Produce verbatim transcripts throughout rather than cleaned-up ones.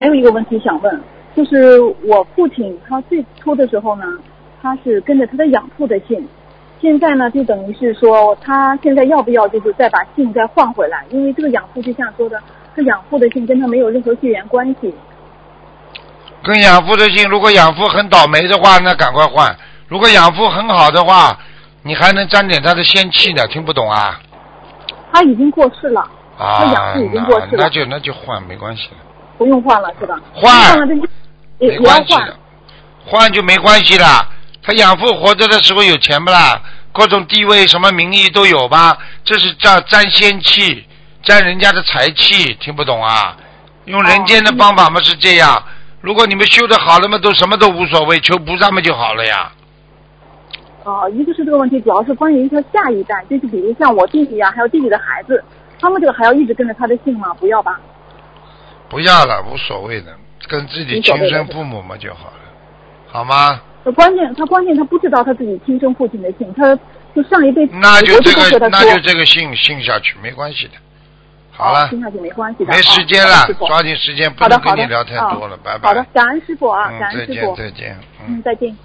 还有一个问题想问，就是我父亲他最初的时候呢，他是跟着他的养父的姓，现在呢就等于是说他现在要不要就是再把姓再换回来？因为这个养父就像说的，他养父的姓跟他没有任何血缘关系。 跟养父的姓，如果养父很倒霉的话，那赶快换；如果养父很好的话，你还能沾点他的仙气呢。听不懂啊？ 他已经过世了， 啊， 他养父已经过世了， 那就那就换，没关系了。 不用换了是吧？ 换， 换了这也没关系的，换就没关系了。他养父活着的时候有钱不啦？各种地位、什么名义都有吧？这是叫沾仙气，沾人家的财气，听不懂啊？用人间的方法嘛是这样。如果你们修得好了嘛，都什么都无所谓，求菩萨嘛就好了呀。 哦，一个是这个问题，主要是关于他下一代，就是比如像我弟弟啊，还有弟弟的孩子，他们这个还要一直跟着他的姓吗？不要吧？ 不要了，无所谓的，跟自己亲生父母嘛就好了，好吗？ 他关键他关键他不知道他自己亲生父亲的姓，他就上一辈子那就这个那就这个姓姓下去没关系的。好了， 听下去没关系的， 没时间了，抓紧时间，不能跟你聊太多了，拜拜。 好的，感恩师傅啊，感恩师傅，再见，再见， 嗯，再见。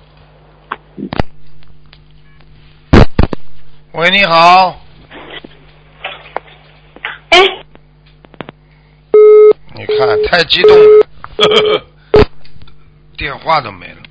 喂，你好。 哎。 你看，太激动了，呵呵，电话都没了。